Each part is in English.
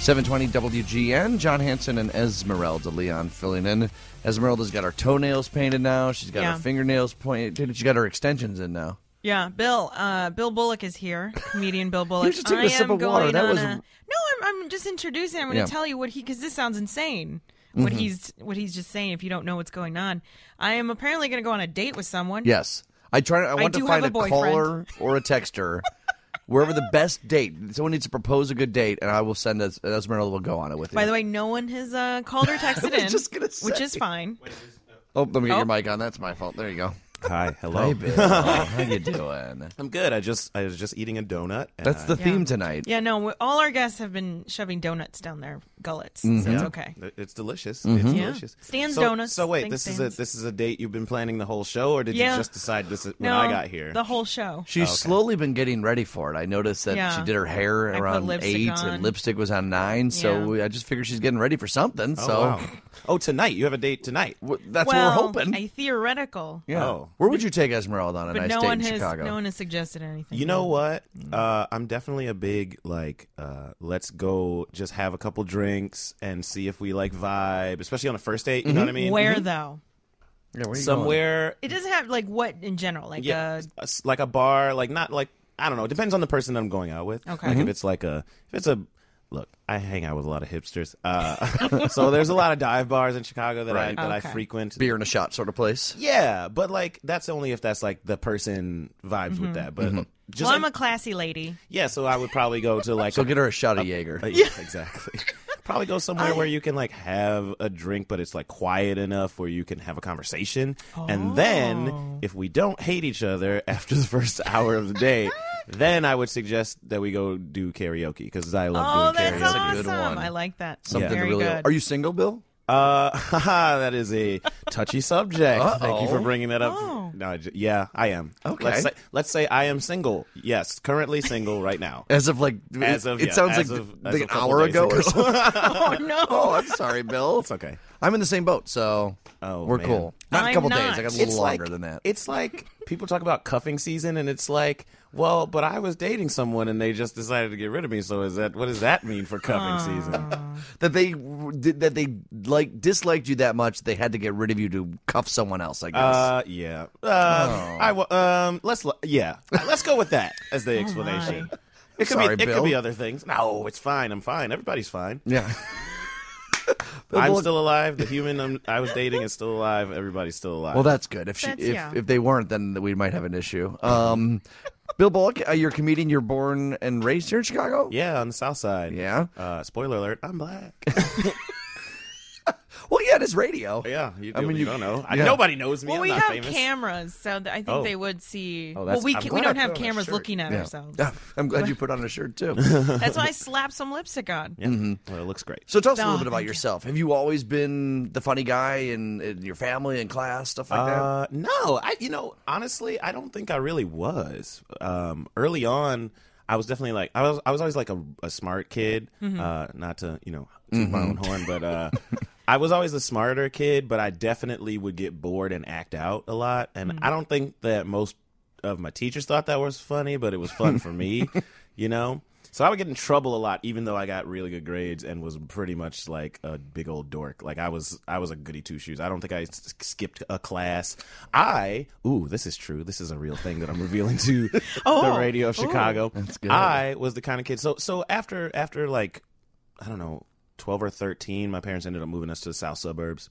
720 WGN, John Hanson and Esmeralda Leon filling in. Esmeralda's got her toenails painted now. She's got her fingernails painted. She's got her extensions in now. Yeah, Bill Bullock is here. Comedian Bill Bullock. You just took a sip of water. That was... No, I'm just introducing. I'm going to tell you what because this sounds insane. What he's just saying. If you don't know what's going on, I am apparently going to go on a date with someone. Yes, I want to find a caller or a texter. Wherever the best date. Someone needs to propose a good date, and I will send Esmeralda will go on it with you. By the way, no one has called or texted in, just gonna say. which is fine. Oh, let me get your mic on. That's my fault. There you go. Hi, hello. Hey, Bill. How you doing? I'm good. I was just eating a donut. That's the theme tonight. Yeah, no, all our guests have been shoving donuts down their gullets, so it's okay. It's delicious. Mm-hmm. It's delicious. Stan's Donuts. So wait, Thanks, this is a date you've been planning the whole show, or did you just decide this is when I got here? The whole show. She's slowly been getting ready for it. I noticed that she did her hair around 8 and lipstick was on 9, so I just figured she's getting ready for something. Oh, tonight. You have a date tonight. That's what we're hoping. A theoretical. Yeah. Oh. Where would you take Esmeralda on a nice date in Chicago? No one has suggested anything. You know what? I'm definitely a big, let's go just have a couple drinks and see if we vibe, especially on a first date. You know what I mean? Where though? Yeah, where somewhere. It doesn't have what in general, like a bar, not I don't know. It depends on the person that I'm going out with. Okay. Like if it's a look, I hang out with a lot of hipsters, so there's a lot of dive bars in Chicago that I frequent. Beer and a shot sort of place. Yeah, but that's only if that's the person vibes with that. But I'm a classy lady. Yeah, so I would probably go to so get her a shot of Jaeger. Yeah, exactly. Probably go somewhere where you can have a drink, but it's quiet enough where you can have a conversation. And then if we don't hate each other after the first hour of the day, then I would suggest that we go do karaoke because I love doing karaoke. That's awesome. That's a good one. I like that. Something Very really good. Are you single, Bill? That is a touchy subject. Uh-oh. Thank you for bringing that up. Oh. No, yeah, I am. Okay. Let's say I am single. Yes, currently single right now. It sounds like an hour ago or something. Oh no! Oh, I'm sorry, Bill. It's okay. I'm in the same boat, so we're cool. Not a couple days. I got a little longer than that. It's like people talk about cuffing season, and it's like, well, but I was dating someone, and they just decided to get rid of me. So what does that mean for cuffing season? That they disliked you that much they had to get rid of you to cuff someone else. I guess. Yeah. Let's go with that as the explanation. It could be other things. No, it's fine. I'm fine. Everybody's fine. Yeah. I'm still alive. The human I was dating is still alive. Everybody's still alive. Well, that's good. If they weren't, then we might have an issue. Bill Bullock, you're a comedian. You're born and raised here in Chicago? Yeah, on the South Side. Yeah. Spoiler alert, I'm black. Well, yeah, it is radio. Yeah, you don't know. Yeah. Nobody knows me. Well, I'm we not have famous. cameras, so I think they would see. Oh, we don't have I cameras shirt. looking at ourselves. I'm glad you put on a shirt, too. That's why I slapped some lipstick on. Yeah. Well, it looks great. So tell us a little bit about yourself. Have you always been the funny guy in your family and class, stuff like that? No. Honestly, I don't think I really was. Early on, I was definitely I was always a smart kid. Not to toot my own horn, but I was always the smarter kid. But I definitely would get bored and act out a lot. And I don't think that most of my teachers thought that was funny, but it was fun for me. So I would get in trouble a lot, even though I got really good grades and was pretty much like a big old dork. I was a goody two shoes. I don't think I skipped a class. This is true. This is a real thing that I'm revealing to the radio of Chicago. That's good. I was the kind of kid. So after I don't know, 12 or 13, my parents ended up moving us to the south suburbs.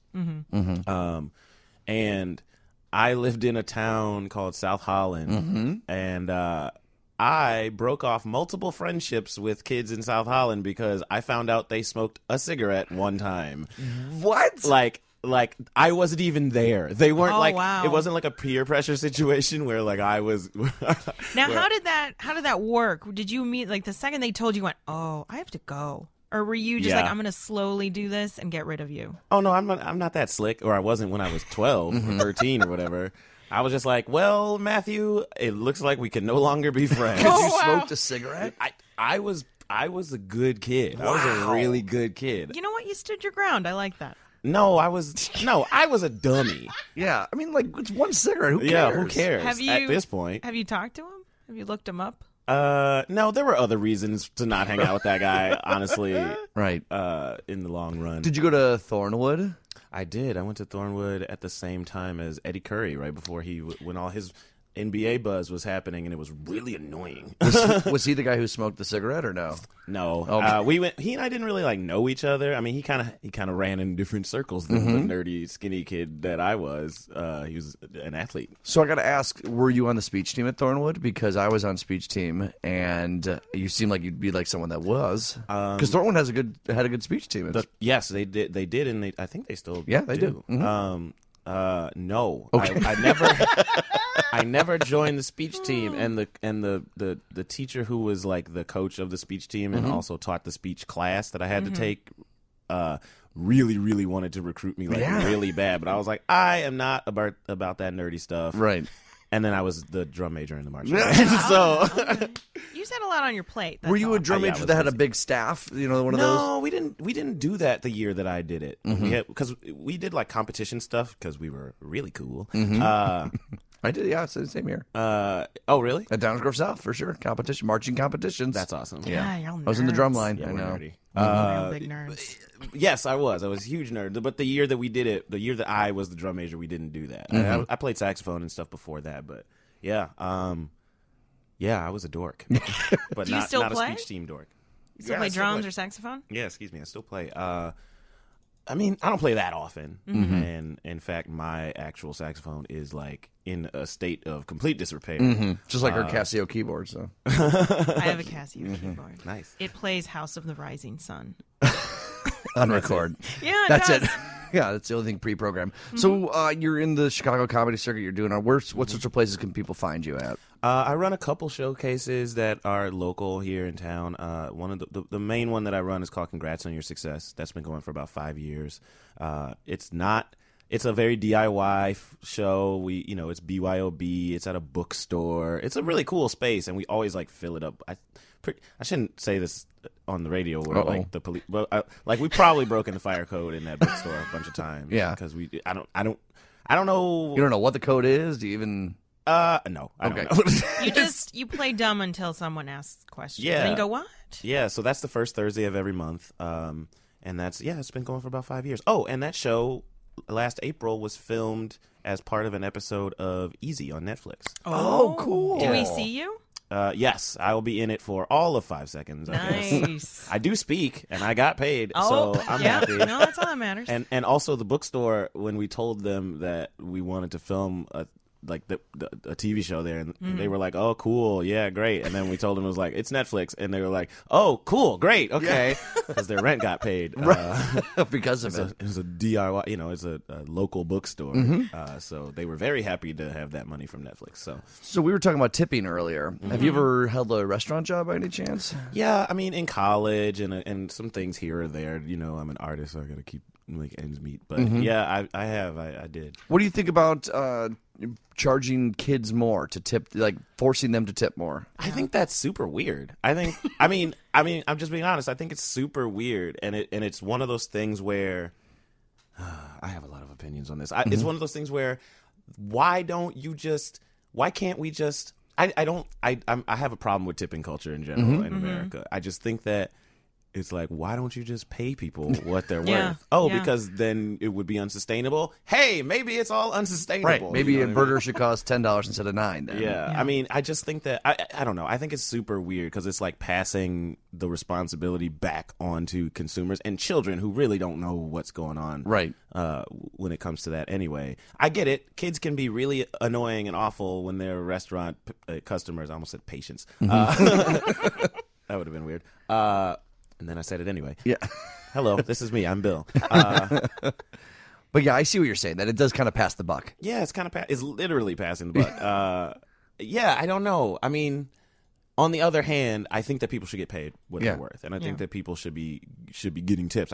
And I lived in a town called South Holland, and I broke off multiple friendships with kids in South Holland because I found out they smoked a cigarette one time. What? Like I wasn't even there. They weren't wow. It wasn't like a peer pressure situation where I was. Now, how did that work? Did you meet the second they told you, went, oh, I have to go? Or were you just I'm going to slowly do this and get rid of you? Oh no, I'm not that slick, or I wasn't when I was 12 or 13 or whatever. I was just like, well, Matthew, it looks like we can no longer be friends. You smoked a cigarette? I was a good kid. Wow. I was a really good kid. You know what? You stood your ground. I like that. No, I was a dummy. Yeah, I mean, it's one cigarette. Who cares? Yeah, who cares? At this point, have you talked to him? Have you looked him up? No, there were other reasons to not hang out with that guy, honestly. Right. In the long run. Did you go to Thornwood? I did. I went to Thornwood at the same time as Eddie Curry, right before when all his NBA buzz was happening, and it was really annoying. Was he the guy who smoked the cigarette or no? No. Okay. We went. He and I didn't really know each other. I mean, he kind of ran in different circles than the nerdy, skinny kid that I was. He was an athlete. So I got to ask, were you on the speech team at Thornwood? Because I was on speech team, and you seem like you'd be like someone that was. Because Thornwood had a good speech team. Yes, they did. They did, and I think they still. Yeah, they do. No. Okay. I never joined the speech team, and the teacher who was like the coach of the speech team and also taught the speech class that I had to take really, really wanted to recruit me really bad, but I was like, I am not about that nerdy stuff. Right. And then I was the drum major in the marching band. So you just had a lot on your plate. Were you a drum major that had a big staff? One of those? No, we didn't do that the year that I did it. Because we did like competition stuff because we were really cool. I did, yeah. Same here. Oh, really? At Downers Grove South, for sure. Marching competitions. That's awesome. Yeah, y'all nerds. I was in the drum line. Yeah, I know. Nerdy. Real big nerds. Yes, I was. I was a huge nerd. But the year that we did it, the year that I was the drum major, we didn't do that. I played saxophone and stuff before that, but yeah. I was a dork. But Do you still not play? A speech team dork. You still play drums or saxophone? Yeah, excuse me. I still play. I mean, I don't play that often. And in fact, my actual saxophone is like in a state of complete disrepair. Just like our Casio keyboard. So I have a Casio keyboard. Nice. It plays House of the Rising Sun. on record. Yeah, that's does. it. Yeah, that's the only thing pre-programmed. So you're in the Chicago comedy circuit. You're doing what sorts of places can people find you at? I run a couple showcases that are local here in town. One of the main one that I run is called Congrats on Your Success. That's been going for about 5 years. It's a very DIY show. It's BYOB. It's at a bookstore. It's a really cool space, and we always fill it up. I shouldn't say this on the radio where the police, but we probably broken the fire code in that bookstore a bunch of times. Yeah, because I don't know. You don't know what the code is. Do you even? No. I don't know. You play dumb until someone asks questions. Yeah. And go, what? Yeah. So that's the first Thursday of every month. And it's been going for about 5 years. Oh, and that show last April was filmed as part of an episode of Easy on Netflix. Oh, cool. Do we see you? Yes, I will be in it for all of 5 seconds. Nice. I do speak, and I got paid, so I'm happy. No, that's all that matters. And also the bookstore, when we told them that we wanted to film a TV show there, and they were like, "Oh, cool, yeah, great." And then we told them it was it's Netflix, and they were like, "Oh, cool, great, okay," because their rent got paid because of it. It was a DIY, it's a local bookstore, so they were very happy to have that money from Netflix. So we were talking about tipping earlier. Have you ever held a restaurant job by any chance? Yeah, I mean, in college and some things here or there. I'm an artist, so I got to keep ends meet. But yeah, I have. I did. What do you think about charging kids more to tip, forcing them to tip more? I think that's super weird. I mean, I'm just being honest. I think it's super weird, and it's one of those things where I have a lot of opinions on this. It's one of those things where why can't we just? I have a problem with tipping culture in general in America. I just think that. It's why don't you just pay people what they're worth? Oh, because then it would be unsustainable. Hey, maybe it's all unsustainable. Right. Maybe a burger should cost $10 instead of $9. Then. Yeah. I mean, I just think that I don't know. I think it's super weird because it's passing the responsibility back onto consumers and children who really don't know what's going on. Right. When it comes to that, anyway, I get it. Kids can be really annoying and awful when they're restaurant customers. I almost said patients. That would have been weird. And then I said it anyway. Yeah. Hello, this is me. I'm Bill. But yeah, I see what you're saying. That it does kind of pass the buck. Yeah, it's it's literally passing the buck. Yeah, I don't know. I mean, on the other hand, I think that people should get paid what they're worth, and I think that people should be getting tips.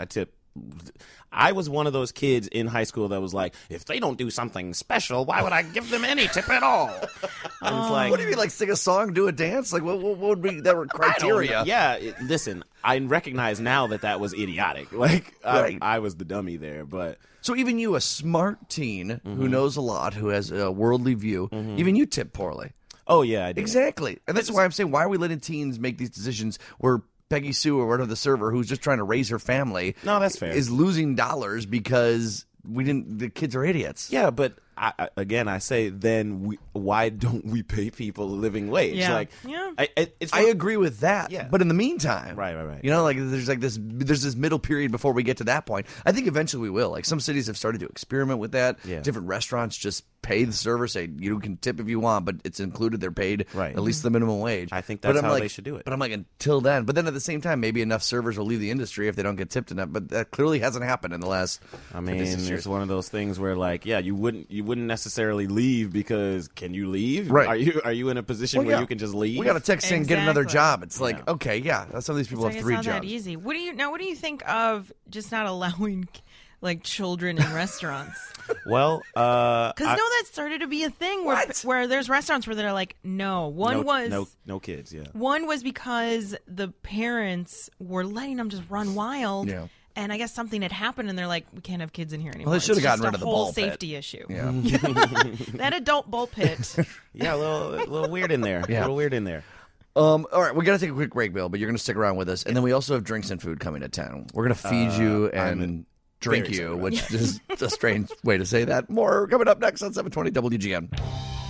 I was one of those kids in high school that was like, if they don't do something special, why would I give them any tip at all? And it's what do you mean, sing a song, do a dance? What would be that criteria? Yeah, listen, I recognize now that was idiotic. I was the dummy there, but so even you, a smart teen who knows a lot, who has a worldly view, even you tip poorly. Oh, yeah, I do. Exactly. And that's why I'm saying, why are we letting teens make these decisions where Peggy Sue or whatever the server who's just trying to raise her family No, that's fair. is losing dollars because the kids are idiots. Yeah, but I say, then why don't we pay people a living wage? Yeah. Like, Yeah. I agree with that. Yeah. But in the meantime, Right. You know, like there's this middle period before we get to that point. I think eventually we will. Like some cities have started to experiment with that. Yeah. Different restaurants just pay the server, say you can tip if you want, but it's included. They're paid at least the minimum wage. I think that's how they should do it. But I'm like, until then. But then at the same time, maybe enough servers will leave the industry if they don't get tipped enough. But that clearly hasn't happened in the last. I mean, 56 years. it's one of those things where, like, yeah, you wouldn't necessarily leave because can you leave? Right. Are you in a position where you can just leave? We got a text saying get another Exactly. job. It's like, okay, yeah, some of these people It's have like, 3 it's not jobs. that easy. What do you think of just not allowing like children in restaurants? Well, Because that started to be a thing where there's restaurants where they're like, no. No kids. Yeah. One was because the parents were letting them just run wild. Yeah. And I guess something had happened, and they're like, we can't have kids in here anymore. Well, they should have It's gotten just rid of the a whole ball pit. safety issue. Yeah. That adult bull pit. Yeah, a little weird in there. Yeah. A little weird in there. All right, we got to take a quick break, Bill, but you're going to stick around with us. And then we also have drinks and food coming to town. We're going to feed you and drink very you, excited which is a strange way to say that. More coming up next on 720 WGN.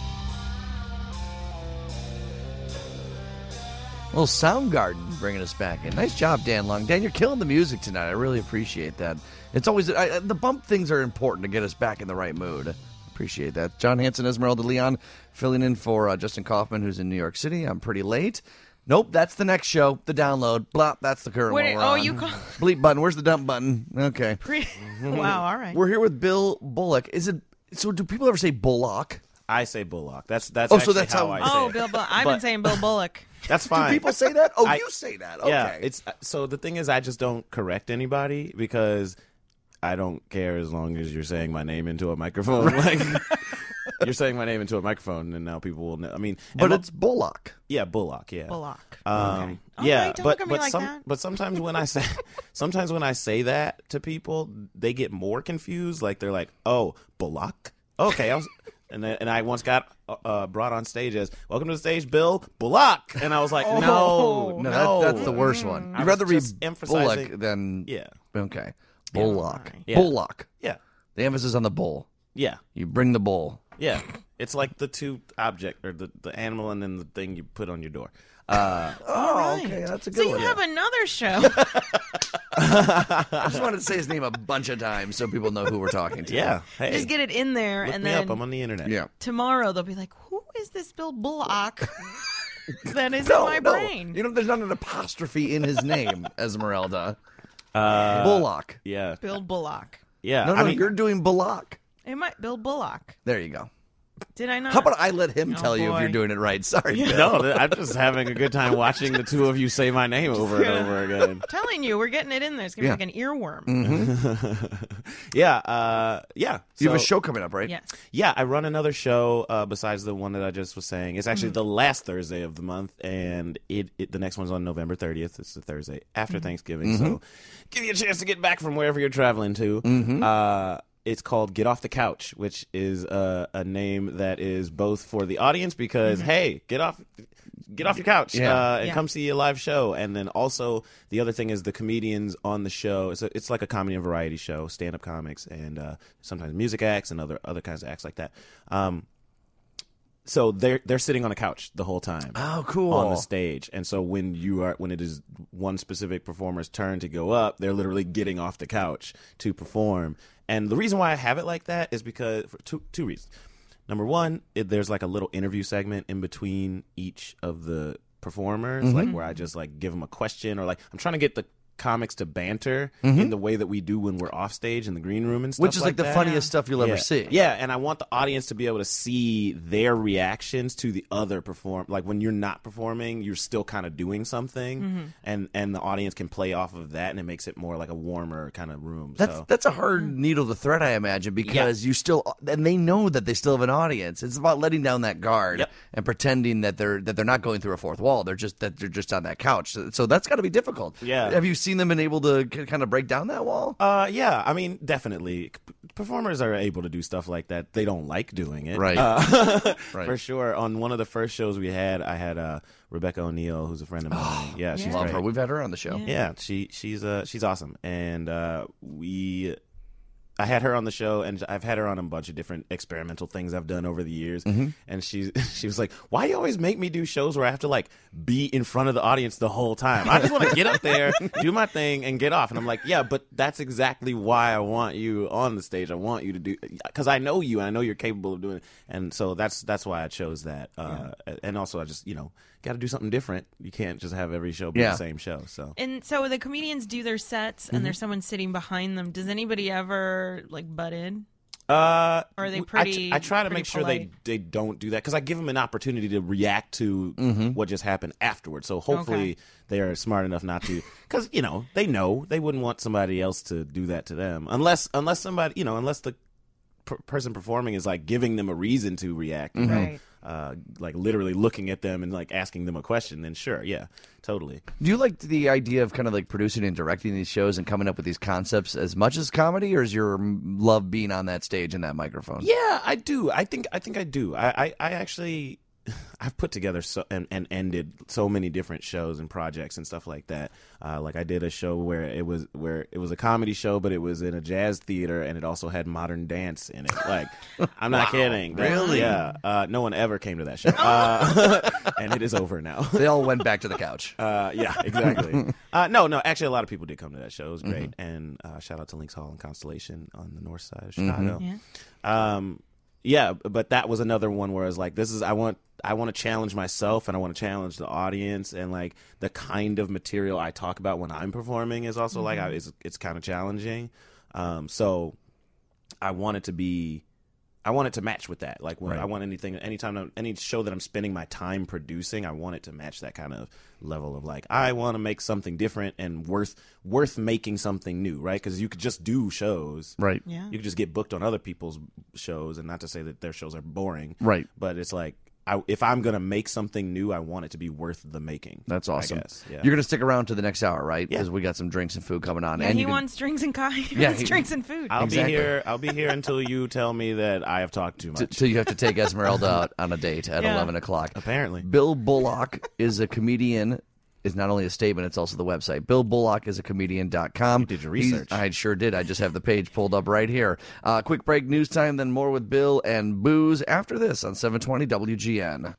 Well, Soundgarden bringing us back in. Nice job, Dan Long. Dan, you're killing the music tonight. I really appreciate that. It's always the bump things are important to get us back in the right mood. Appreciate that. John Hanson, Esmeralda Leon, filling in for Justin Kaufman, who's in New York City. I'm pretty late. Nope, that's the next show. The download. Blop, that's the current one we're on. you call Bleep button. Where's the dump button? Okay. Wow, all right. We're here with Bill Bullock. So do people ever say Bullock? I say Bullock. That's Oh, actually so that's how how- I Oh, say Bill it. Bullock. I've been saying Bill Bullock. That's Do fine. people say that? Oh, I- you say that. Okay. Yeah, it's so the thing is, I just don't correct anybody because I don't care as long as you're saying my name into a microphone. Like you're saying my name into a microphone, and now people will know. I mean, But it's Bullock. yeah, Bullock. Yeah, Bullock. Yeah, right, don't look at me like that. but sometimes when I say that to people, they get more confused. Like they're like, "Oh, Bullock." Okay, and I once got brought on stage as "Welcome to the stage, Bill Bullock," and I was like, No, no, that's the worst one. I You'd was rather read just emphasizing- Bullock than Yeah, Okay. Bullock. right. Yeah. Bullock. yeah, The emphasis on the bull. yeah, You bring the bull. yeah. It's like the two object or the animal and then the thing you put on your door. Oh, Right. okay, that's a So good you one. have another show. I just wanted to say his name a bunch of times so people know who we're talking to. Yeah, hey, Just get it in there, look and me then up. I'm on the internet. Yeah. tomorrow they'll be like, who is this Bill Bullock that is in my brain? You know, there's not an apostrophe in his name, Esmeralda. Bullock. Yeah, Bill Bullock. yeah. No, I mean, you're doing Bullock. It might Bill Bullock. There you go. Did I not? How about I let him Oh, tell you if boy. you're doing it right? Sorry. Bill. no, I'm just having a good time watching the two of you say my name over and over again. Telling you, we're getting it in there. It's gonna Yeah. be like an earworm. Yeah, yeah. You have a So- show coming up, right? Yes. Yeah, I run another show besides the one that I just was saying. It's Mm-hmm. actually the last Thursday of the month, and the next one's on November 30th. It's the Thursday after Mm-hmm. Thanksgiving, so give you a chance to get back from wherever you're traveling to. It's called Get Off the Couch, which is a name that is both for the audience because, hey, get off your couch Yeah. and Yeah. come see a live show. And then also the other thing is the comedians on the show. It's like a comedy and variety show, stand-up comics, and sometimes music acts and other kinds of acts like that. So they're sitting on a couch the whole time. Oh, cool. On the stage. And so when it is one specific performer's turn to go up, they're literally getting off the couch to perform. And the reason why I have it like that is because for two reasons. Number one, there's like a little interview segment in between each of the performers, like where I just like give them a question or like I'm trying to get the comics to banter in the way that we do when we're off stage in the green room and stuff, Which is like the that. funniest stuff you'll ever see. Yeah, and I want the audience to be able to see their reactions to the other like when you're not performing, you're still kind of doing something, and the audience can play off of that, and it makes it more like a warmer kind of room. That's a hard needle to thread, I imagine, because you still and they know that they still have an audience. It's about letting down that guard and pretending that they're not going through a fourth wall. They're just on that couch. So that's got to be difficult. Yeah. Have you seen them been able to kind of break down that wall? Yeah, I mean, definitely. performers are able to do stuff like that. They don't like doing it, Right. Right. For sure. On one of the first shows we had, I had Rebecca O'Neill, who's a friend of mine. Yeah, she's Love great. her. We've had her on the show. Yeah, she's awesome, and I had her on the show, and I've had her on a bunch of different experimental things I've done over the years. And she was like, "Why you always make me do shows where I have to like be in front of the audience the whole time? I just want to get up there, do my thing, and get off." And I'm like, "Yeah, but that's exactly why I want you on the stage. I want you to do, because I know you, and I know you're capable of doing it." And so that's why I chose that. And also, I just got to do something different. You can't just have every show be the same show. And so the comedians do their sets, and there's someone sitting behind them. Does anybody ever like butt in? Or are they pretty? I try to make sure polite? they don't do that, because I give them an opportunity to react to what just happened afterwards. So hopefully they are smart enough not to, because they wouldn't want somebody else to do that to them, unless somebody unless the person performing is like giving them a reason to react, Right. Like literally looking at them and like asking them a question. Then sure, yeah, totally. Do you like the idea of kind of like producing and directing these shows and coming up with these concepts as much as comedy, or is your love being on that stage and that microphone? Yeah, I do. I think I do. I actually, I've put together and ended so many different shows and projects and stuff like that. Like I did a show where it was a comedy show, but it was in a jazz theater, and it also had modern dance in it. Like, I'm not kidding. Really? Yeah. No one ever came to that show, and it is over now. They all went back to the couch. Yeah, exactly. No. Actually, a lot of people did come to that show. It was great, and shout out to Lynx Hall and Constellation on the north side of Chicago. Yeah, but that was another one where I was like, I want to challenge myself, and I want to challenge the audience, and like the kind of material I talk about when I'm performing is also like it's kind of challenging. So I want it to match with that. Like when I want any show that I'm spending my time producing, I want it to match that kind of level of like, I want to make something different and worth making something new, right? Because you could just do shows, Right. Yeah. You could just get booked on other people's shows, and not to say that their shows are boring, Right. But it's like, if I'm gonna make something new, I want it to be worth the making. That's awesome. I guess. Yeah. You're going to stick around to the next hour, right? Yeah. Because we got some drinks and food coming on. Yeah, and he you can- wants drinks and drinks and food. I'll Exactly. be here. I'll be here until you tell me that I have talked too much. Till you have to take Esmeralda out on a date at 11 o'clock. Apparently. Bill Bullock is a comedian. Is not only a statement, it's also the website. Bill Bullock is a comedian.com. You did your research. I sure did. I just have the page pulled up right here. Quick break, news time, then more with Bill and Booze after this on 720 WGN.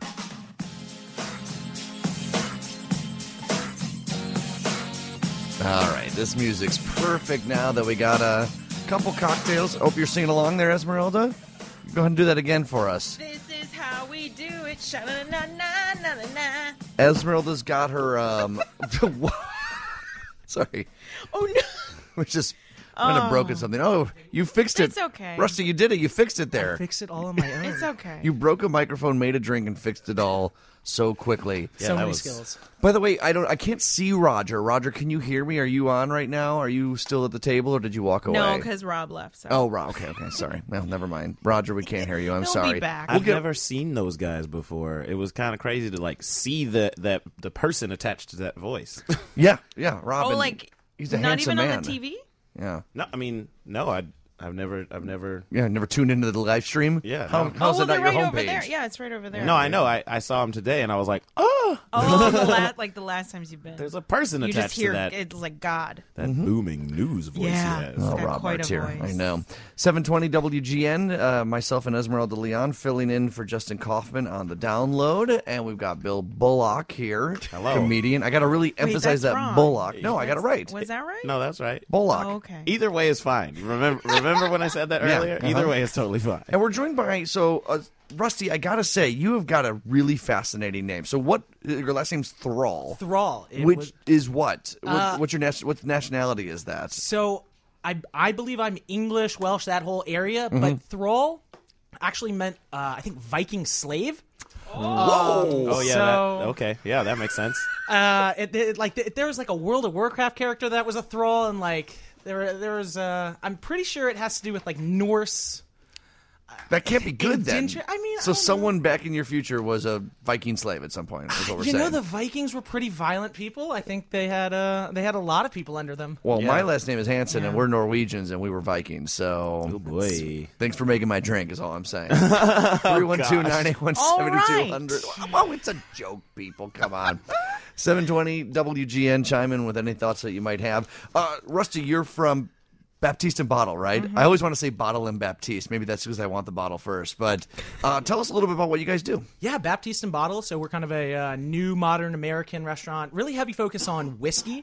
All right, this music's perfect now that we got a couple cocktails. Hope you're singing along there, Esmeralda. Go ahead and do that again for us. This is how we do it. Sha-na-na-na-na-na-na. Esmeralda's got her, sorry. Oh, no. We just might have broken something. Oh, you fixed it. It's okay. Rusty, you did it. You fixed it there. Fix it all on my own. It's okay. You broke a microphone, made a drink, and fixed it all so quickly. so that many was- skills. By the way, I can't see Roger. Roger, can you hear me? Are you on right now? Are you still at the table, or did you walk away? No, because Rob left. So. Oh, okay. Sorry. Well, never mind. Roger, we can't hear you. I'm He'll sorry. be back. I've never seen those guys before. It was kind of crazy to like see the person attached to that voice. Yeah. Robin. Oh, like he's a not handsome even man. on the TV? Yeah. No, I mean, no, I've never. Yeah, never tuned into the live stream? Yeah, How's no. it well, not they're your right homepage? over there. Yeah, it's right over there. No, I know. I saw him today, and I was like, oh, Oh, the last times you've been. there's a person you attached just hear to that it's like God. booming news voice Yeah. he has. He's Oh, got Rob quite a Martier. voice. I know. 720 WGN, myself and Esmeralda Leon filling in for Justin Kaufman on the download. And we've got Bill Bullock here. Hello. Comedian. I got to really emphasize that's that wrong. Bullock. No, I got it right. Was that right? No, that's right. Bullock. Oh, okay. Either way is fine. Remember when I said that Yeah, earlier? uh-huh. Either way is totally fine. And we're joined by, Rusty, I got to say, you have got a really fascinating name. So your last name's Thrall. Thrall. Which is what? What's what nationality is that? So I believe I'm English, Welsh, that whole area, but Thrall actually meant, I think, Viking slave. Oh yeah. So- Okay. Yeah, that makes sense. There was like a World of Warcraft character that was a Thrall, and like there was I'm pretty sure it has to do with like Norse That can't be good then. Indenture? I mean, so I don't someone back in your future was a Viking slave at some point. Is what we're You saying. know, the Vikings were pretty violent people. I think they had a lot of people under them. Well, Yeah. my last name is Hansen, and we're Norwegians, and we were Vikings. So, Oh boy. thanks for making my drink. Is all I'm saying. 312-981-7200. Oh, it's a joke, people. Come on. 720 WGN. Chime in with any thoughts that you might have. Rusty, you're from Baptiste and Bottle, right? I always want to say Bottle and Baptiste. Maybe that's because I want the bottle first. But tell us a little bit about what you guys do. Yeah, Baptiste and Bottle. So we're kind of a new modern American restaurant. Really heavy focus on whiskey.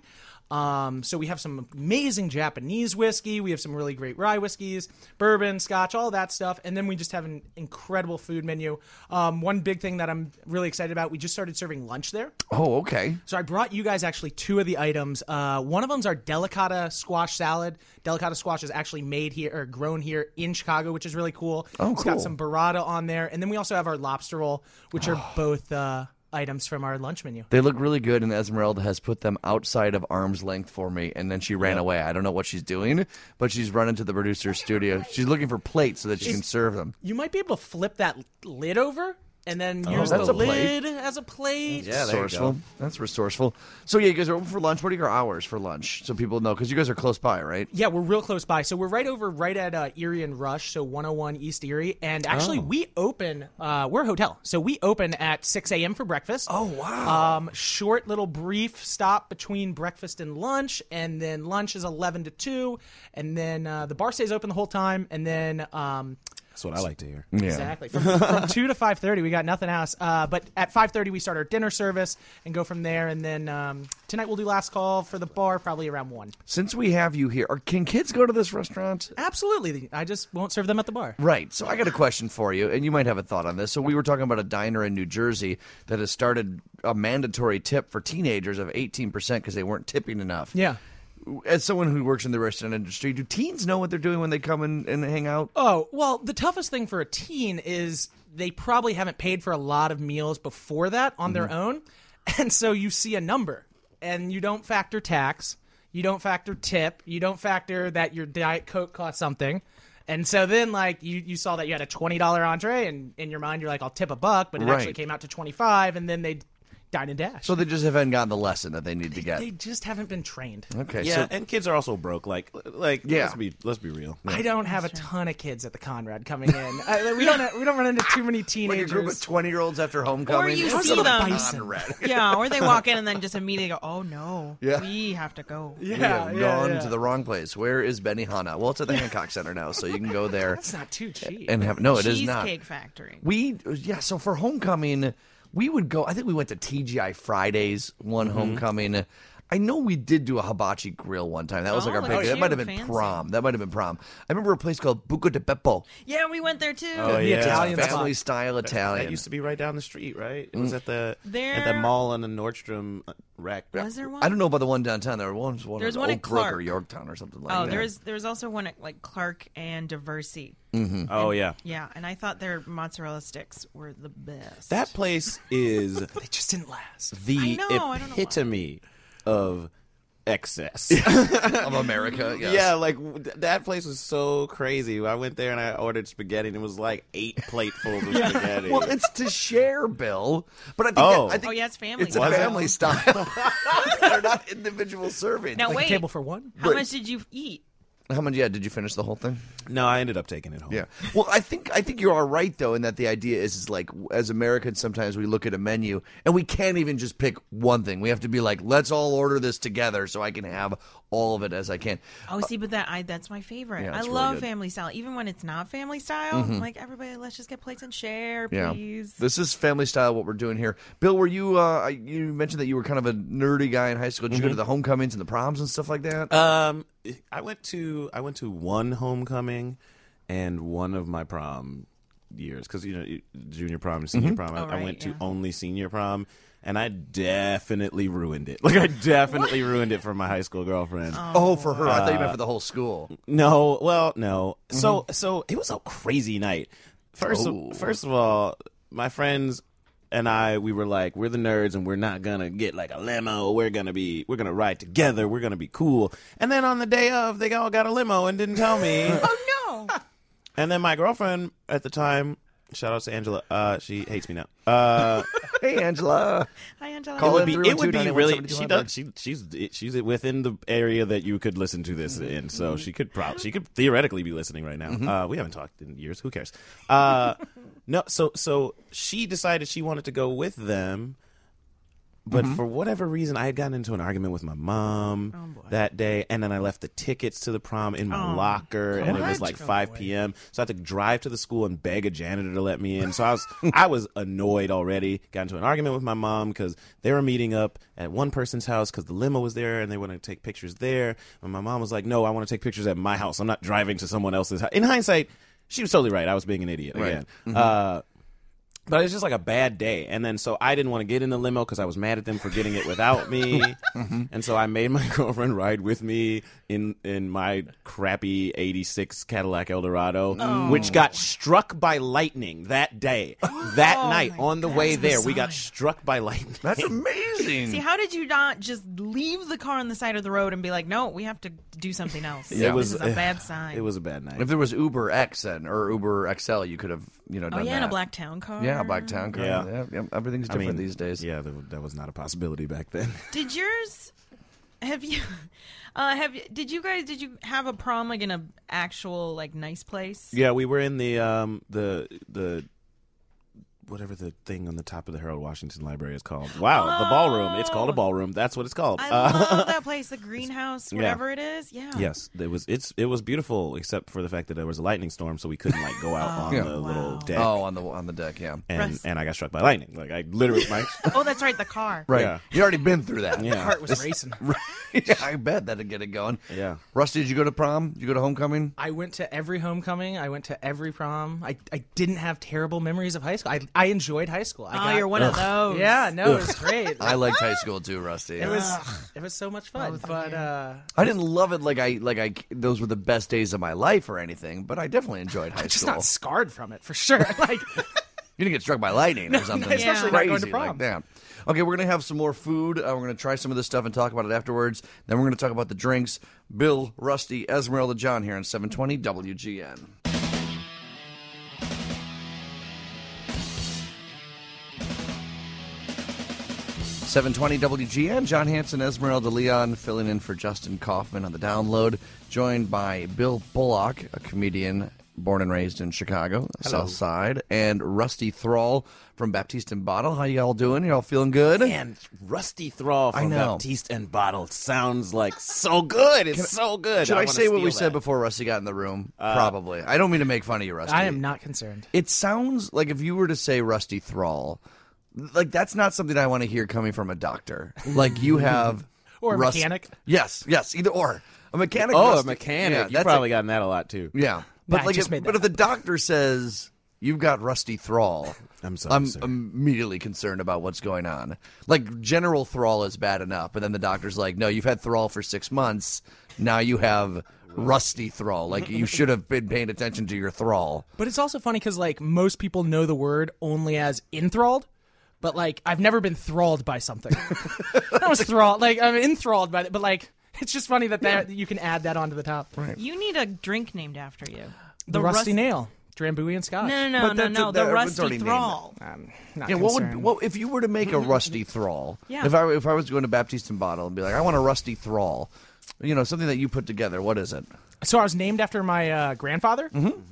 So we have some amazing Japanese whiskey. We have some really great rye whiskeys, bourbon, scotch, all that stuff. And then we just have an incredible food menu. One big thing that I'm really excited about, we just started serving lunch there. Oh, okay. So I brought you guys actually two of the items. One of them's our delicata squash salad. Delicata squash is actually made here or grown here in Chicago, which is really cool. Oh, It's cool. got some burrata on there. And then we also have our lobster roll, which are both items from our lunch menu. They look really good, and Esmeralda has put them outside of arm's length for me, and then she ran away. I don't know what she's doing, but she's running to the producer's studio. She's looking for plates so that she can serve them. You might be able to flip that lid over and then use that's the a plate. lid as a plate. Yeah, there you Resourceful. go. That's resourceful. So, yeah, you guys are open for lunch. What are your hours for lunch? So people know, because you guys are close by, right? Yeah, we're real close by. So we're right at Erie and Rush, so 101 East Erie. And actually, we open, we're a hotel. So we open at 6 a.m. for breakfast. Oh, wow. Short little brief stop between breakfast and lunch. And then lunch is 11 to 2. And then the bar stays open the whole time. And then... That's what I like to hear. Yeah. Exactly. From 2 to 5:30, we got nothing else. But at 5:30, we start our dinner service and go from there. And then tonight we'll do last call for the bar, probably around 1. Since we have you here, can kids go to this restaurant? Absolutely. I just won't serve them at the bar. Right. So I got a question for you, and you might have a thought on this. So we were talking about a diner in New Jersey that has started a mandatory tip for teenagers of 18% because they weren't tipping enough. Yeah. As someone who works in the restaurant industry, do teens know what they're doing when they come in and hang out? Oh, well, the toughest thing for a teen is they probably haven't paid for a lot of meals before that on their own. And so you see a number, and you don't factor tax, you don't factor tip, you don't factor that your Diet Coke costs something. And so then, like, you saw that you had a $20 entree, and in your mind, you're like, I'll tip $1, but it actually Right. came out to $25, and then they dine and dash. So they just haven't gotten the lesson that they need to get. They just haven't been trained. Okay. Yeah, So and kids are also broke. Like Yeah. let's be real. I don't have a ton of kids at the Conrad coming in. We don't run into too many like teenagers. a group of 20-year-olds after homecoming. Or you Let's see go to them. Conrad. Yeah, or they walk in and then just immediately go, "Oh no, Yeah. we have to go." We have gone to the wrong place. Where is Benihana? Well, it's at the Hancock Center now, so you can go there That's not too cheap. and have. No, it is not. Cheesecake Factory. So for homecoming, we would go. I think we went to TGI Fridays one homecoming. I know we did do a hibachi grill one time. That was like our Oh, big. look That at might you, have been fancy. prom. That might have been prom. I remember a place called Buco de Beppo. Yeah, we went there too. Oh, The yeah. Italian Family spot. style Italian. That used to be right down the street, right? It was at the There- mall on the Nordstrom rack. Was there one? I don't know about the one downtown. There was one. There's in one at Oak Brook or Clark. Yorktown or something like Oh, that. there was also one at like Clark and Diversey. Oh yeah. Yeah, and I thought their mozzarella sticks were the best. That place is They just didn't last. the I know, I don't know why. epitome of excess. of America. Yes. Yeah, like that place was so crazy. I went there and I ordered spaghetti, and it was like 8 platefuls of spaghetti. Well, it's to share, Bill. But I think Oh. I think Oh, yeah, it's family It's a style. family style. They're not individual servings. Now Like wait, a table for one? how much did you eat? How much? Yeah, did you finish the whole thing? no, I ended up taking it home. Yeah. Well, I think you are right though, in that the idea is like as Americans sometimes we look at a menu and we can't even just pick one thing. We have to be like, let's all order this together so I can have all of it as I can. Oh, see, but that's my favorite. Yeah, I it's really love good. family style, even when it's not family style. I'm like, everybody, let's just get plates and share, Yeah. please. This is family style. What we're doing here, Bill. Were you? You mentioned that you were kind of a nerdy guy in high school. Did you go to the homecomings and the proms and stuff like that? I went to one homecoming and one of my prom years because junior prom and senior prom. Oh, I right, went to yeah. only senior prom, and I definitely ruined it. Like I definitely ruined it for my high school girlfriend. Oh, for her. I thought you meant for the whole school. No, well, no. So it was a crazy night. First of all, my friends and we were like, we're the nerds and we're not gonna get like a limo. We're gonna ride together. We're gonna be cool. And then on the day of, they all got a limo and didn't tell me. Oh no! And then my girlfriend at the time, shout out to Angela. She hates me now. Hey, Angela. Hi, Angela. Call It would be really. 312-917-200. She's within the area that you could listen to this in, so she could theoretically be listening right now. We haven't talked in years. Who cares? No. So she decided she wanted to go with them. But for whatever reason, I had gotten into an argument with my mom that day, and then I left the tickets to the prom in my locker, and it was like 5 p.m. So I had to drive to the school and beg a janitor to let me in. So I was annoyed already. Got into an argument with my mom because they were meeting up at one person's house because the limo was there, and they wanted to take pictures there. And my mom was like, "No, I want to take pictures at my house. I'm not driving to someone else's house." In hindsight, she was totally right. I was being an idiot again. But it was just like a bad day. And then so I didn't want to get in the limo because I was mad at them for getting it without me. And so I made my girlfriend ride with me in my crappy 86 Cadillac Eldorado, which got struck by lightning that day. That night on the way there, we got struck by lightning. That's amazing. See, how did you not just leave the car on the side of the road and be like, no, we have to do something else? Yeah. This is a bad sign. It was a bad night. If there was Uber X then, or Uber XL, you could have, done that. and a black town car. Yeah, a black town car. Yeah. Everything's different these days. Yeah, that was not a possibility back then. Did yours? Did you have a prom like in a actual like nice place? Yeah, we were in the whatever the thing on the top of the Harold Washington Library is called. Wow, the ballroom. It's called a ballroom. That's what it's called. I love that place, the greenhouse, whatever it is. Yeah. Yes, it was beautiful, except for the fact that there was a lightning storm, so we couldn't like go out on the little deck. Oh, on the deck, yeah. And I got struck by lightning. Like I literally, Oh, that's right, the car. Right. Yeah. You already been through that. My heart was racing. Yeah, I bet that'd get it going. Yeah. Rusty, did you go to prom? Did you go to homecoming? I went to every homecoming. I went to every prom. I didn't have terrible memories of high school. I enjoyed high school. You're one of those. Yeah, no, it was great. I liked high school too, Rusty. It was so much fun. But I didn't love it like those were the best days of my life or anything, but I definitely enjoyed high I'm just school. not scarred from it for sure. Like You didn't get struck by lightning or something. especially not going to prom. Like that. Okay, we're going to have some more food. We're going to try some of this stuff and talk about it afterwards. Then we're going to talk about the drinks. Bill, Rusty, Esmeralda, John here on 720 WGN. .720 WGN, John Hanson, Esmeralda Leon, filling in for Justin Kaufman on the download, joined by Bill Bullock, a comedian born and raised in Chicago, South Side, and Rusty Thrall from Baptiste and Bottle. How you all doing? You all feeling good? Man, Rusty Thrall I from know. Baptiste and Bottle sounds like so good. It's so good. Should I wanna say what we steal said that. before Rusty got in the room? Probably. I don't mean to make fun of you, Rusty. I am not concerned. It sounds like if you were to say Rusty Thrall, like that's not something I want to hear coming from a doctor. Like you have Or a mechanic. Yes, either or. A mechanic. Oh, Rusty. a mechanic. Yeah, You've that's probably gotten that a lot too. Yeah. Nah, But I like just if, made but that if the doctor says you've got Rusty Thrall, I'm sorry, I'm sir. immediately concerned about what's going on. Like general thrall is bad enough, but then the doctor's like, no, you've had thrall for 6 months. Now you have Rusty Thrall. Like you should have been paying attention to your thrall. But it's also funny because like most people know the word only as enthralled. But like I've never been thralled by something. I was thralled, like I'm enthralled by it. But like it's just funny that you can add that onto the top. Right. You need a drink named after you. The Rusty Nail, Drambuie and Scotch. No, But that's- the everyone's already Rusty named it. Thrall. Not Yeah, concerned. what if you were to make a Rusty Thrall? Yeah. If I was going to Baptiste and Bottle and be like, I want a Rusty Thrall, something that you put together. What is it? So I was named after my grandfather,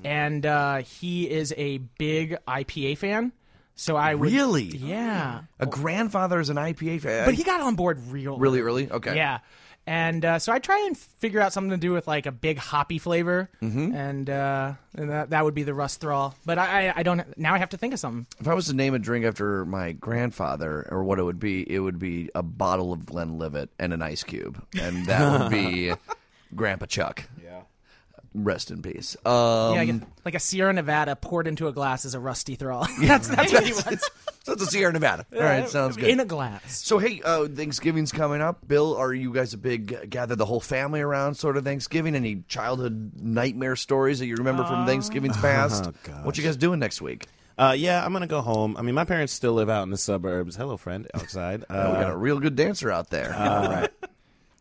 and he is a big IPA fan. So I would, Really? yeah. A grandfather is an IPA fan, But he got on board really early. Okay. Yeah. And so I try and figure out something to do with like a big hoppy flavor, and that would be the Rust Thrall. But I don't. Now I have to think of something. If I was to name a drink after my grandfather, or what it would be a bottle of Glenlivet and an ice cube, and that would be Grandpa Chuck. Yeah. Rest in peace. Like a Sierra Nevada poured into a glass is a Rusty Thrall. that's what he wants. So it's a Sierra Nevada. All right, sounds good. In a glass. So, hey, Thanksgiving's coming up. Bill, are you guys a big gather the whole family around sort of Thanksgiving? Any childhood nightmare stories that you remember from Thanksgiving's past? Oh, gosh. What you guys doing next week? Yeah, I'm going to go home. I mean, my parents still live out in the suburbs. Hello, friend, outside. We got a real good dancer out there. Right.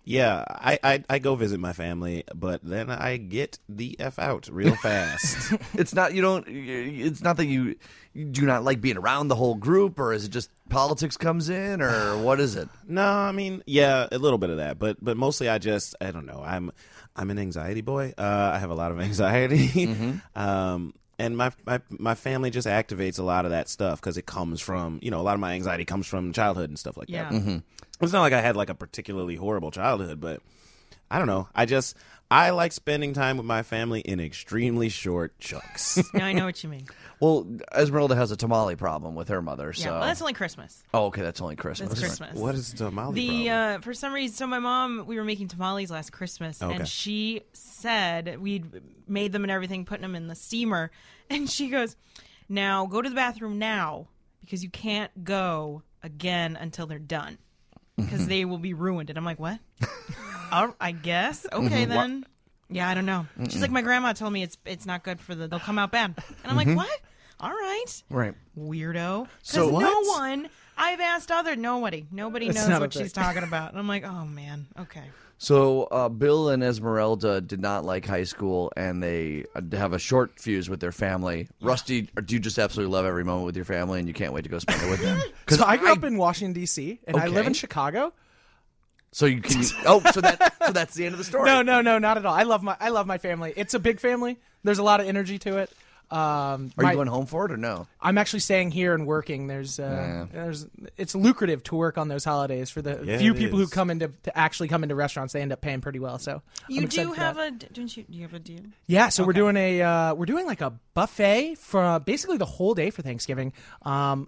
Yeah, I go visit my family, but then I get the F out real fast. It's not that you do not like being around the whole group, or is it just politics comes in, or what is it? No, I mean, yeah, a little bit of that, but mostly I don't know. I'm an anxiety boy. I have a lot of anxiety. And my family just activates a lot of that stuff because it comes from, a lot of my anxiety comes from childhood and stuff like that. It's not like I had like a particularly horrible childhood, but I don't know. I like spending time with my family in extremely short chunks. No, I know what you mean. Well, Esmeralda has a tamale problem with her mother, so. Yeah, well, that's only Christmas. Oh, okay, that's only Christmas. That's Christmas. What is the tamale problem? For some reason, so my mom, we were making tamales last Christmas, and she said we'd made them and everything, putting them in the steamer, and she goes, "Now go to the bathroom now because you can't go again until they're done because they will be ruined." And I'm like, "What?" I guess. Okay, then. Yeah, I don't know. She's like, "My grandma told me it's not good for they'll come out bad." And I'm like, "What? All right." Right. Weirdo. So Because I've asked nobody knows what she's talking about. And I'm like, oh, man, okay. So Bill and Esmeralda did not like high school, and they have a short fuse with their family. Yeah. Rusty, do you just absolutely love every moment with your family, and you can't wait to go spend it with them? Because I grew up in Washington, D.C., and I live in Chicago. So you can. So that's the end of the story. No, not at all. I love my family. It's a big family. There's a lot of energy to it. Are you going home for it or no? I'm actually staying here and working. It's lucrative to work on those holidays for the few people who come to actually come into restaurants. They end up paying pretty well. So you do have do you have a deal? Yeah, so we're doing like a buffet for basically the whole day for Thanksgiving. Now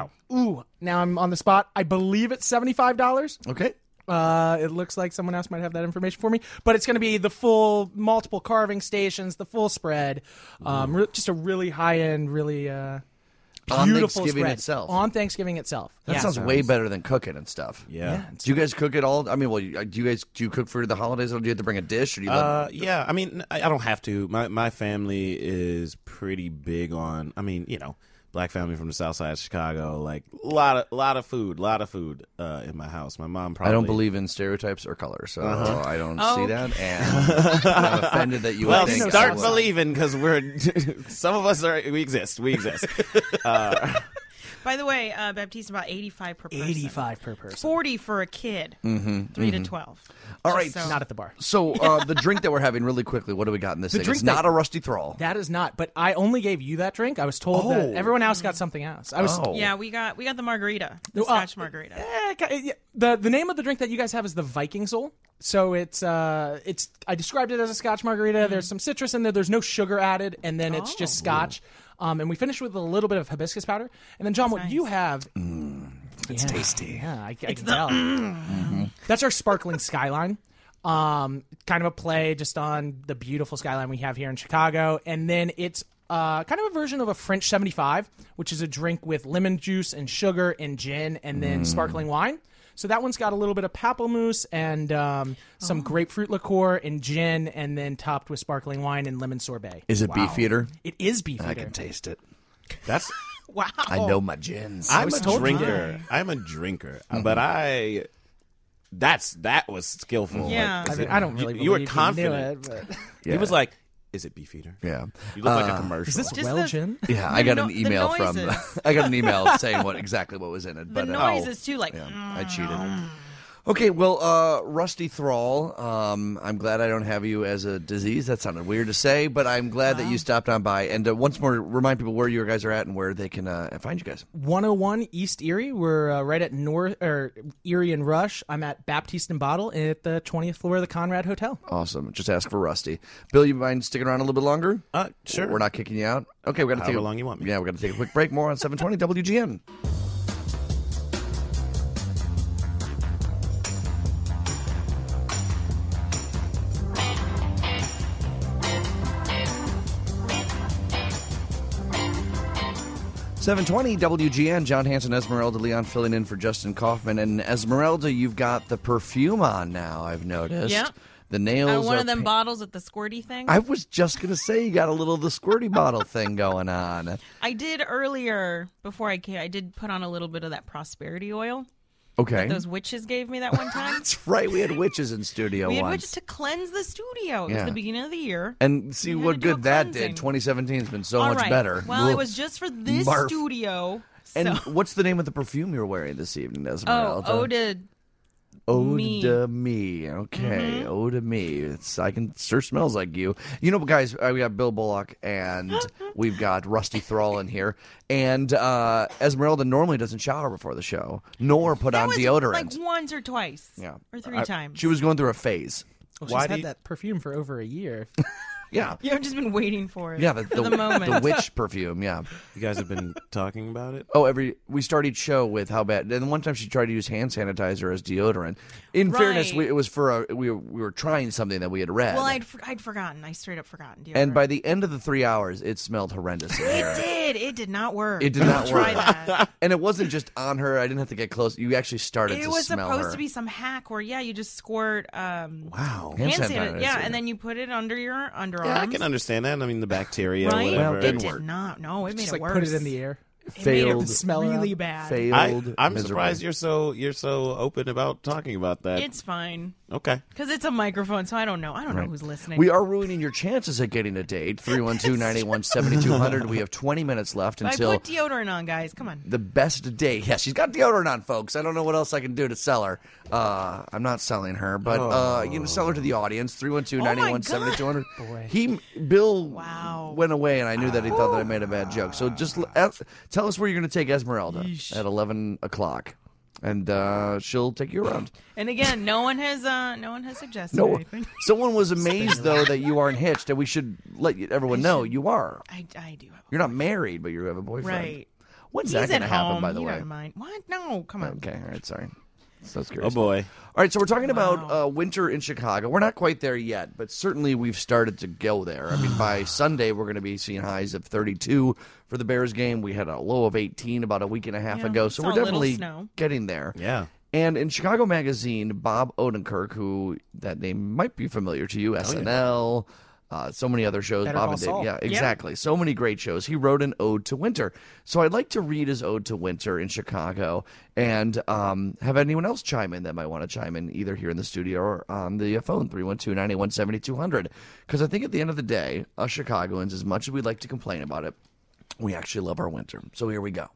I'm on the spot. I believe it's $75. Okay. It looks like someone else might have that information for me, but it's going to be the full multiple carving stations, the full spread, just a really high end, really beautiful spread on Thanksgiving itself. That sounds way better than cooking and stuff. Yeah. Do you guys cook it all? I mean, do you cook for the holidays, or do you have to bring a dish? Or do you yeah. I mean, I don't have to. My family is pretty big on. I mean, black family from the south side of Chicago, like a lot of food in my house. My mom probably. I don't believe in stereotypes or color, so I don't see that, and I'm offended that you. Well, start believing because some of us we exist. By the way, Baptiste, about 85 per person. 85 per person. 40 for a kid. 3 to 12. All right. Not at the bar. So the drink that we're having, really quickly, what do we got in this thing? It's not a Rusty Thrall. That is not. But I only gave you that drink. I was told that everyone else got something else. Yeah, we got the margarita. The Scotch margarita. The name of the drink that you guys have is the Viking Soul. So it's I described it as a Scotch margarita. There's some citrus in there. There's no sugar added, and then it's just Scotch. And we finished with a little bit of hibiscus powder. And then, John, what you have... It's tasty. Yeah, I can tell. That's our sparkling Skyline. Kind of a play just on the beautiful skyline we have here in Chicago. And then it's kind of a version of a French 75, which is a drink with lemon juice and sugar and gin and then sparkling wine. So that one's got a little bit of pamplemousse and some grapefruit liqueur and gin, and then topped with sparkling wine and lemon sorbet. Is it Beefeater? It is Beefeater. I can taste it. That's wow. I know my gins. I'm a drinker. But that was skillful. Yeah. Like, I don't really. You were confident. Knew it, but... He was like, "Is it Beefeater?" Yeah. You look like a commercial. Is this Welgian? Yeah, I got an email from. I got an email saying exactly what was in it. The noises too, like. Yeah, I cheated. Okay, well, Rusty Thrall, I'm glad I don't have you as a disease. That sounded weird to say, but I'm glad that you stopped on by. And once more, remind people where you guys are at and where they can find you guys. 101 East Erie. We're right at Erie and Rush. I'm at Baptiste and Bottle at the 20th floor of the Conrad Hotel. Awesome. Just ask for Rusty. Bill, you mind sticking around a little bit longer? Sure. We're not kicking you out? Okay, we're going to take how long you want me. Yeah, we're going to take a quick break. More on 720 WGN. .720 WGN, John Hanson, Esmeralda Leon filling in for Justin Kaufman. And Esmeralda, you've got the perfume on now, I've noticed. Yeah. The nails one of them bottles at the squirty thing. I was just going to say you got a little of the squirty bottle thing going on. I did earlier, before I came, I did put on a little bit of that prosperity oil. Okay. Those witches gave me that one time. That's right. We had witches in studio We had once. witches to cleanse the studio. It was Yeah. the beginning of the year. And see We had what to do a good that cleansing. did. 2017 has been so All much right. better. Well, it Ugh. was just for this Barf. studio. And So. what's the name of the perfume you're wearing this evening, Oh, Esmeralda? Eau de Me. de Me. Okay, Eau de Me. Sure smells like you. You know, guys, we got Bill Bullock and we've got Rusty Thrall in here. And Esmeralda normally doesn't shower before the show, nor put That on was deodorant. like once or twice. Yeah. Or three times. She was going through a phase. Well, Why she's do had you- that perfume for over a year. Yeah. Yeah, I've just been waiting for it. Yeah, for the moment. the witch perfume, yeah. You guys have been talking about it? Oh, we start each show with how bad. And one time she tried to use hand sanitizer as deodorant. In fairness, Right. it was for we were trying something that we had read. Well, I'd forgotten. I straight up forgotten. and deodorant. by the end of the 3 hours, it smelled horrendous in here. It did not work. It did not Try work. that. And it wasn't just on her. I didn't have to get close. You actually started It to was smell supposed her. to be some hack where you just squirt Wow. Hand hand sanitizer. sanitizer. Yeah, and then you put it under your underarms. Yeah, I can understand that. I mean, the bacteria, Right? whatever. It didn't did work. not. No, it made Just it like worse. put it in the air. It made Failed. it Smell it really out. bad. Failed. I'm miserably. surprised you're so open about talking about that. It's fine Okay. because it's a microphone, so I don't know. I don't know who's listening. We are ruining your chances at getting a date. 312-981-7200. We have 20 minutes left I until put deodorant on, guys. Come on. the best date. Yeah, she's got deodorant on, folks. I don't know what else I can do to sell her. I'm not selling her, but you know, sell her to the audience. 312-981-7200. Boy. Bill Wow. went away, and I knew that he thought that I made a bad joke. So just tell us where you're going to take Esmeralda at 11 o'clock, and she'll take you around. And again, no one has suggested No, anything. someone was amazed though that you aren't hitched, and we should let everyone know you are. I do have. You're not married, but you have a boyfriend. Right. When's He's that going at to happen? home. By the He way. doesn't mind. What? No. Come on. Okay. All right. Sorry. So Oh curious. boy. All right, so we're talking about winter in Chicago. We're not quite there yet, but certainly we've started to go there. I mean, by Sunday, we're going to be seeing highs of 32 for the Bears game. We had a low of 18 about a week and a half Yeah, ago, so saw we're a little definitely snow. getting there. Yeah. And in Chicago Magazine, Bob Odenkirk, who that name might be familiar to you, SNL, so many other shows. Better Bob Call and Dave. Saul. Yeah, exactly. So many great shows. He wrote an ode to winter. So I'd like to read his ode to winter in Chicago and have anyone else chime in that might want to chime in either here in the studio or on the phone, 312-981-7200. Because I think at the end of the day, us Chicagoans, as much as we'd like to complain about it, we actually love our winter. So here we go.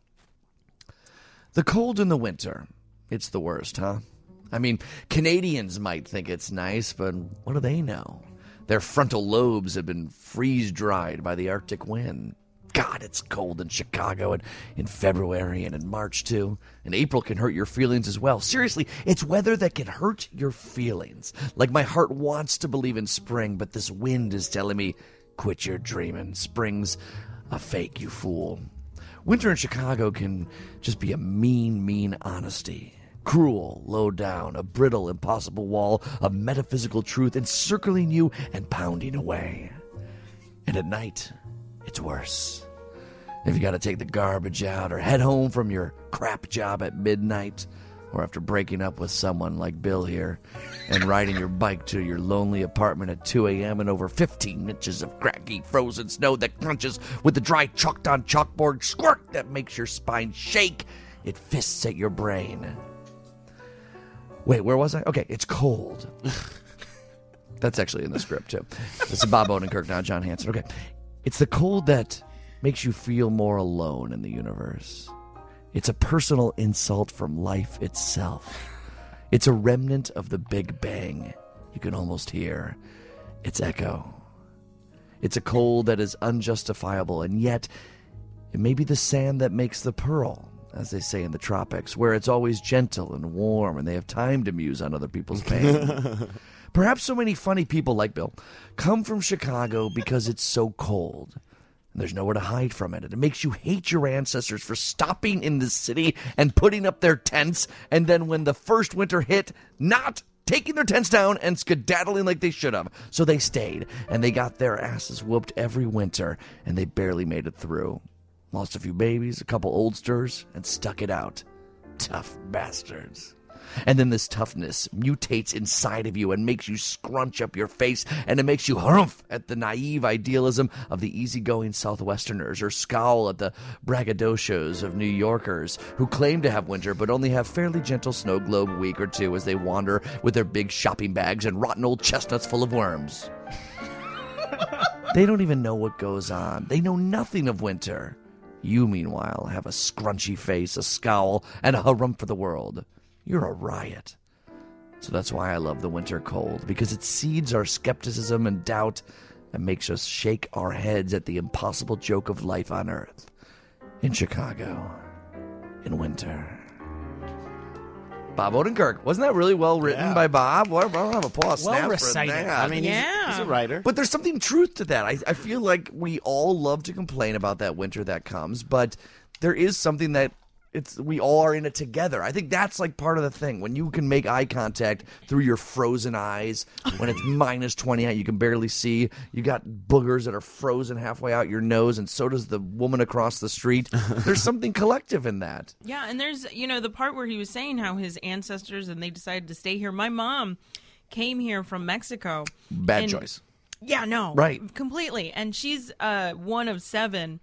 The cold in the winter. It's the worst, huh? I mean, Canadians might think it's nice, but what do they know? Their frontal lobes have been freeze-dried by the Arctic wind. God, it's cold in Chicago and in February and in March, too. And April can hurt your feelings as well. Seriously, it's weather that can hurt your feelings. Like my heart wants to believe in spring, but this wind is telling me, quit your dreaming. Spring's a fake, you fool. Winter in Chicago can just be a mean, mean honesty. Cruel, low down, a brittle, impossible wall of metaphysical truth encircling you and pounding away. And at night, it's worse. If you got to take the garbage out or head home from your crap job at midnight, or after breaking up with someone like Bill here and riding your bike to your lonely apartment at 2 a.m. and over 15 inches of cracky frozen snow that crunches with the dry chalked-on chalkboard squirt that makes your spine shake, it fists at your brain. Wait, where was I? Okay, it's cold. That's actually in the script, too. This is Bob Odenkirk, not John Hanson. Okay. It's the cold that makes you feel more alone in the universe. It's a personal insult from life itself. It's a remnant of the Big Bang. You can almost hear its echo. It's a cold that is unjustifiable, and yet it may be the sand that makes the pearl, as they say in the tropics, where it's always gentle and warm and they have time to muse on other people's pain. Perhaps so many funny people like Bill come from Chicago because it's so cold. And there's nowhere to hide from it. And it makes you hate your ancestors for stopping in the city and putting up their tents, and then when the first winter hit, not taking their tents down and skedaddling like they should have. So they stayed, and they got their asses whooped every winter, and they barely made it through. Lost a few babies, a couple oldsters, and stuck it out. Tough bastards. And then this toughness mutates inside of you and makes you scrunch up your face, and it makes you harumph at the naive idealism of the easygoing Southwesterners, or scowl at the braggadocios of New Yorkers who claim to have winter but only have fairly gentle snow globe a week or two as they wander with their big shopping bags and rotten old chestnuts full of worms. They don't even know what goes on. They know nothing of winter. You, meanwhile, have a scrunchy face, a scowl, and a harumph for the world. You're a riot. So that's why I love the winter cold, because it seeds our skepticism and doubt and makes us shake our heads at the impossible joke of life on Earth. In Chicago, in winter. Bob Odenkirk. Wasn't that really well written by Bob? What about applause? Well Snap for recited. that. I mean, he's a writer. But there's something truth to that. I feel like we all love to complain about that winter that comes, but there is something that we all are in it together. I think that's like part of the thing. When you can make eye contact through your frozen eyes, when it's minus 20 out, you can barely see. You got boogers that are frozen halfway out your nose, and so does the woman across the street. There's something collective in that. Yeah, and there's, the part where he was saying how his ancestors and they decided to stay here. My mom came here from Mexico. Bad choice. Yeah, no. Right. Completely. And she's one of 7.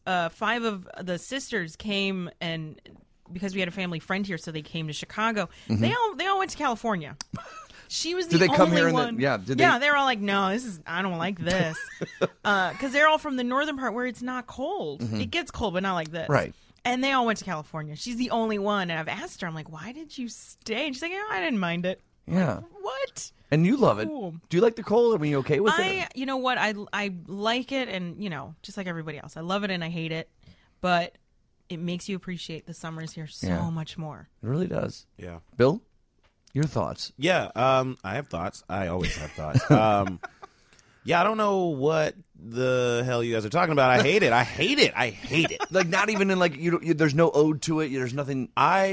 5 of the sisters came, and because we had a family friend here, so they came to Chicago. Mm-hmm. They all went to California. She was the Did they only come here? one. They were all like, "No, I don't like this," because they're all from the northern part where it's not cold. Mm-hmm. It gets cold, but not like this. Right. And they all went to California. She's the only one, and I've asked her, I'm like, "Why did you stay?" And she's like, "I didn't mind it." Yeah. Like, what? And you love it. Cool. Do you like the cold? Are you okay with it? You know what? I like it, and just like everybody else, I love it and I hate it, but it makes you appreciate the summers here so much more. It really does. Yeah. Bill, your thoughts? Yeah, I have thoughts. I always have thoughts. Yeah, I don't know what the hell you guys are talking about. I hate it. I hate it. I hate it. Like, not even in, like, there's no ode to it. There's nothing.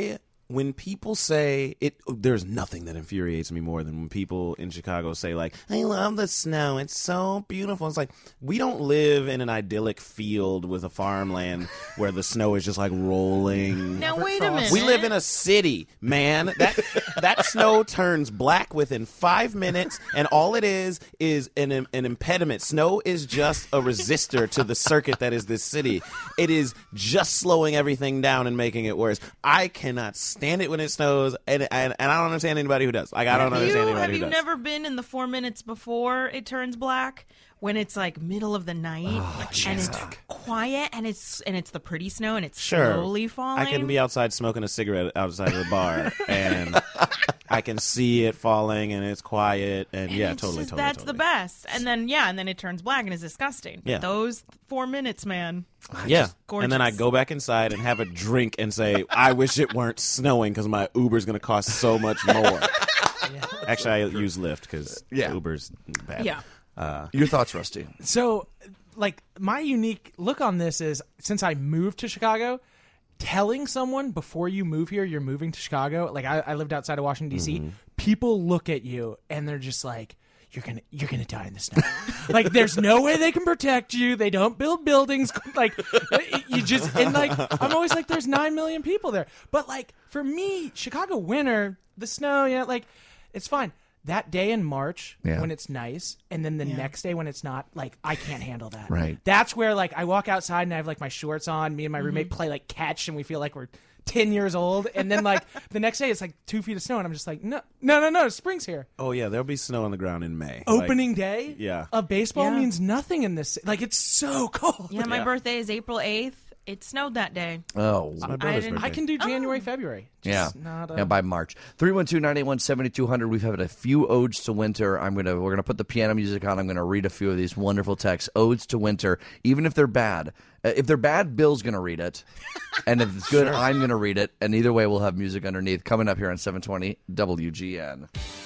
When people say it, there's nothing that infuriates me more than when people in Chicago say, like, I love the snow. It's so beautiful. It's like, we don't live in an idyllic field with a farmland where the snow is just like rolling. Now, wait a minute. We live in a city, man. That snow turns black within 5 minutes, and all it is an impediment. Snow is just a resistor to the circuit that is this city. It is just slowing everything down and making it worse. I cannot stand it when it snows, and I don't understand anybody who does. Like, I don't understand anybody who does. Have you never been in the 4 minutes before it turns black? When it's like middle of the night and it's quiet and it's the pretty snow and it's slowly falling. I can be outside smoking a cigarette outside of the bar and I can see it falling and it's quiet and totally. That's the best. And then it turns black and it's disgusting. Yeah. Those 4 minutes, man. Yeah. Gorgeous. And then I go back inside and have a drink and say, I wish it weren't snowing because my Uber's going to cost so much more. Actually, I use Lyft because Uber's bad. Yeah. Your thoughts, Rusty? So, like, my unique look on this is, since I moved to Chicago, telling someone before you move here you're moving to Chicago, like I lived outside of Washington, D.C., people look at you and they're just like, you're gonna die in the snow. Like, there's no way they can protect you. They don't build buildings. Like, you just, and like, I'm always like, there's 9 million people there. But like, for me, Chicago winter, the snow, like, it's fine. That day in March when it's nice, and then the next day when it's not, like, I can't handle that. Right. That's where, like, I walk outside and I have, like, my shorts on. Me and my roommate play, like, catch, and we feel like we're 10 years old. And then, like, the next day it's, like, 2 feet of snow, and I'm just like, no, spring's here. Oh, yeah, there'll be snow on the ground in May. Opening day of baseball Yeah. means nothing in this. Like, it's so cold. Yeah, my birthday is April 8th. It snowed that day. Oh, It's my brother's didn't- birthday. I can do January, February. Just not, by March. 312-981-7200. We've had a few odes to winter. We're gonna put the piano music on. I'm gonna read a few of these wonderful texts. Odes to winter, even if they're bad. If they're bad, Bill's gonna read it, and if it's good, I'm gonna read it. And either way, we'll have music underneath. Coming up here on 720 WGN.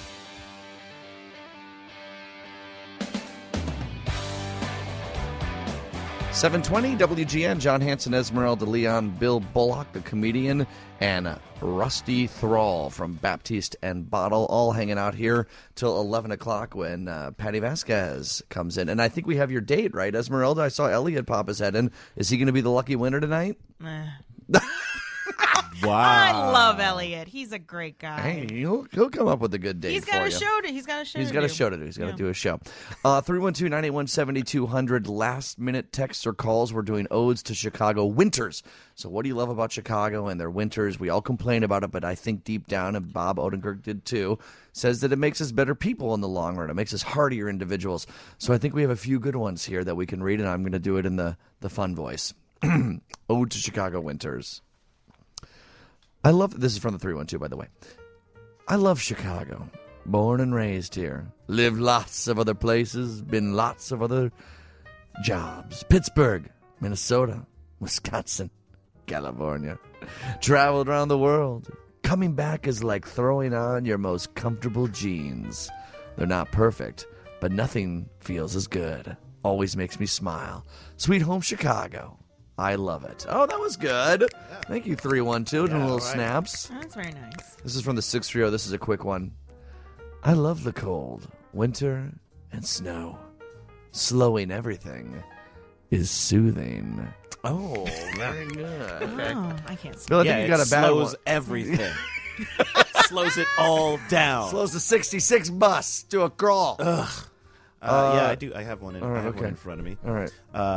.720 WGN, John Hanson, Esmeralda Leon, Bill Bullock, the comedian, and Rusty Thrall from Baptiste and Bottle, all hanging out here till 11 o'clock when Patty Vasquez comes in. And I think we have your date, right, Esmeralda? I saw Elliot pop his head in. Is he going to be the lucky winner tonight? Wow. I love Elliot. He's a great guy. Hey, he'll come up with a good date He's for got a you. show to. He's got a show. He's got a show to do. He's got to do a show. 312-981-7200. Last minute texts or calls. We're doing odes to Chicago winters. So what do you love about Chicago and their winters? We all complain about it, but I think deep down, and Bob Odenkirk did too, says that it makes us better people in the long run. It makes us hardier individuals. So I think we have a few good ones here that we can read, and I'm going to do it in the fun voice. Ode to Chicago winters. I love, this is from the 312, by the way. I love Chicago. Born and raised here. Lived lots of other places. Been lots of other jobs. Pittsburgh, Minnesota, Wisconsin, California. Traveled around the world. Coming back is like throwing on your most comfortable jeans. They're not perfect, but nothing feels as good. Always makes me smile. Sweet home Chicago. I love it. Oh, that was good. Yeah. Thank you, 312. Doing little snaps. That's very nice. This is from the 630. This is a quick one. I love the cold, winter, and snow. Slowing everything is soothing. Oh, very good. Okay. Oh, I can't see. Bill, I think you got a bad slows one. everything. Slows it all down. Slows the 66 bus to a crawl. Ugh. Yeah, I do. I have one in, right, I have okay. one in front of me. All right.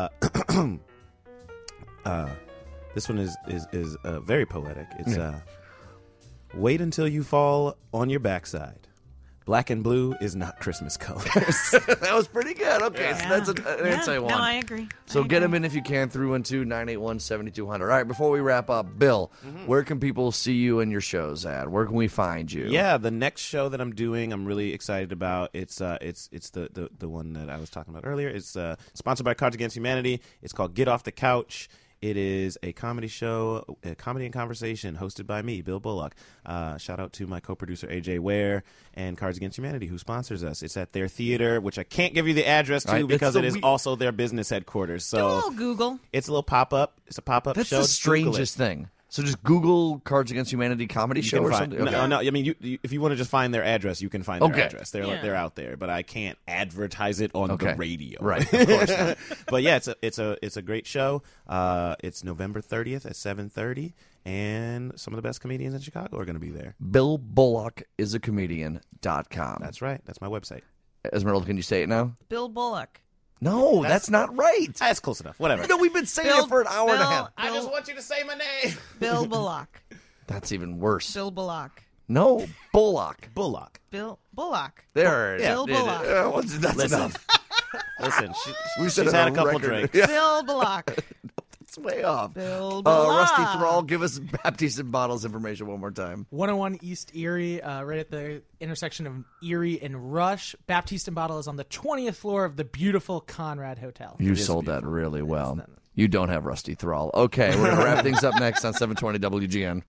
This one is very poetic. It's wait until you fall on your backside. Black and blue is not Christmas colors. That was pretty good. Okay, Yeah. so that's an answer one. No, I agree. So I get agree. them in if you can, 312-981-7200. All right, before we wrap up, Bill, where can people see you and your shows at? Where can we find you? Yeah, the next show that I'm doing, I'm really excited about. It's the one that I was talking about earlier. It's sponsored by Cards Against Humanity. It's called Get Off the Couch. It is a comedy show, a comedy and conversation, hosted by me, Bill Bullock. Shout out to my co-producer, AJ Ware, and Cards Against Humanity, who sponsors us. It's at their theater, which I can't give you the address to because it is also their business headquarters. So Do a little Google. it's a little pop-up. It's a pop-up That's show. the Just Google it. strangest thing. So just Google Cards Against Humanity comedy You show can or find, something? no, no, I mean, if you want to just find their address, you can find their Okay. address. They're Yeah. they're out there, but I can't advertise it on the radio. Right, of course not. But yeah, it's a great show. It's November 30th at 7:30, and some of the best comedians in Chicago are going to be there. BillBullockIsAComedian.com. That's right. That's my website. Esmeralda, can you say it now? Bill Bullock. No, that's not right. That's close enough. Whatever. No, we've been saying Bill- it for an hour and a half. I just want you to say my name. Bill Bullock. That's even worse. Bill Bullock. No, Bullock. Bullock. Bill Bullock. There. Bill Bullock. That's Listen. enough. Listen, We said she's it had on a couple record. drinks. Yeah, Bill Bullock. it's way off. Bill Bullock. Rusty Thrall, give us Baptiste and Bottles information one more time. 101 East Erie, right at the intersection of Erie and Rush. Baptiste and Bottle is on the 20th floor of the beautiful Conrad Hotel. You sold that really well. You don't have Rusty Thrall. Okay, we're going to wrap things up next on 720 WGN.